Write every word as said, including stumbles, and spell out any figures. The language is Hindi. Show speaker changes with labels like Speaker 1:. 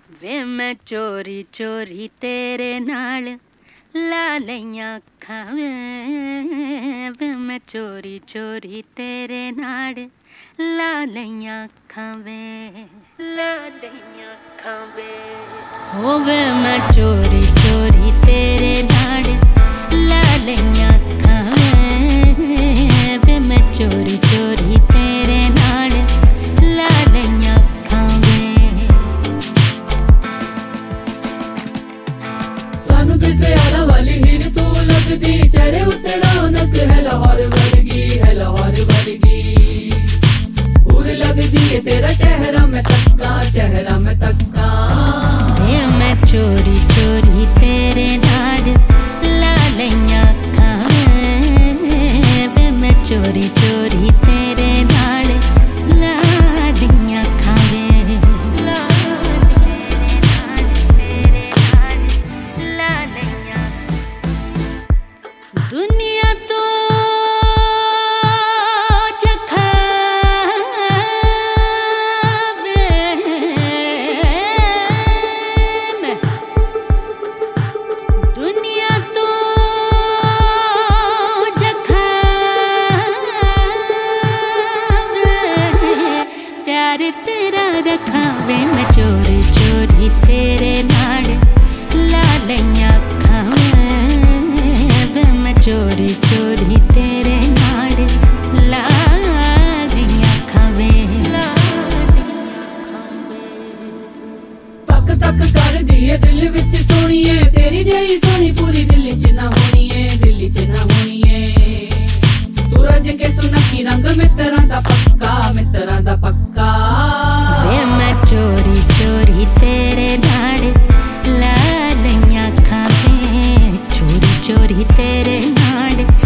Speaker 1: वे मैं चोरी चोरी तेरे नाल ला लईयां अखां वे, वे मैं चोरी चोरी तेरे नाल ला लईयां अखां वे, ला लईयां अखां वे। हो वे मैं चोरी चोरी तेरे नाल ला लईयां अखां वे, वे मैं चोरी चोरी तेरे नाल ला लईयां अखां वे।
Speaker 2: सानू किसे आला वाली हीर तू लगदी, चेहरे उत्ते रौनक है लाहौर वर्गी, है लाहौर वर्गी। पूर लगदी है तेरा चेहरा मैं तक्का, चेहरा मैं तक्का।
Speaker 1: वे मैं चोरी चोरी तेरे नाल ला लईयां अखां वे, वे मैं चोरी चोरी तेरे नाल ला लईयां अखां वे, ला ला लईयां। दुनिया तो चखा वे मैं, दुनिया तो चखा वे, प्यार तेरा रखा वे मैं चोरी चोरी तेरे नाल ला लईयां अखां वे, मैं चोरी चोरी तेरे नाल ला लईयां अखां वे, ला लईयां अखां वे।
Speaker 2: तक तक कर दिए दिल विच सोणीए, तेरी जही सोनी पूरी दिल्ली च ना होनी है, दिल्ली च ना होनी है। तू रज के सुनखी रंग मित्तरां दा पक्का, मित्तरां दा पक्का।
Speaker 1: वे मैं चोरी चोरी तेरे नाल ला लईयां अखां वे, चोरी चोरी तेरे नाल